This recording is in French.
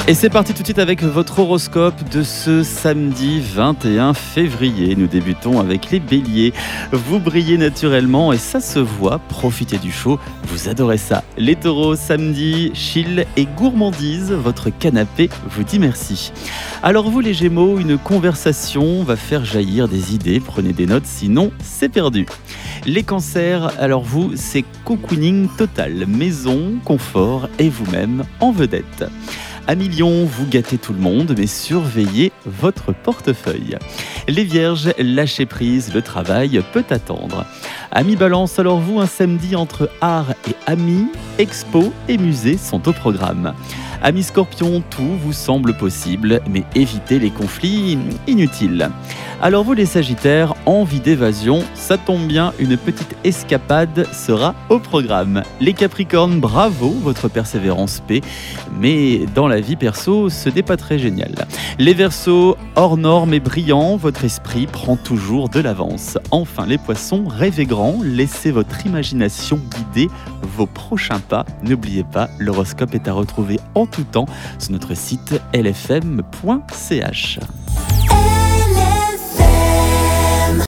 Et c'est parti tout de suite avec votre horoscope de ce samedi 21 février. Nous débutons avec les béliers. Vous brillez naturellement et ça se voit. Profitez du chaud, vous adorez ça. Les taureaux, samedi, chill et gourmandise. Votre canapé vous dit merci. Alors vous les gémeaux, une conversation va faire jaillir des idées. Prenez des notes, sinon c'est perdu. Les cancers, alors vous, c'est cocooning total. Maison, confort et vous-même en vedette. Amis Lion, vous gâtez tout le monde, mais surveillez votre portefeuille. Les Vierges, lâchez prise, le travail peut attendre. Amis Balance, alors vous, un samedi entre art et amis, expo et musée sont au programme. Amis Scorpion, tout vous semble possible, mais évitez les conflits inutiles. Alors vous les Sagittaires, envie d'évasion, ça tombe bien, une petite escapade sera au programme. Les Capricornes, bravo, votre persévérance paie, mais dans la vie perso, ce n'est pas très génial. Les Verseaux, hors norme et brillant, votre esprit prend toujours de l'avance. Enfin les Poissons, rêvez grand, laissez votre imagination guider vos prochains pas. N'oubliez pas, l'horoscope est à retrouver en tout temps sur notre site lfm.ch.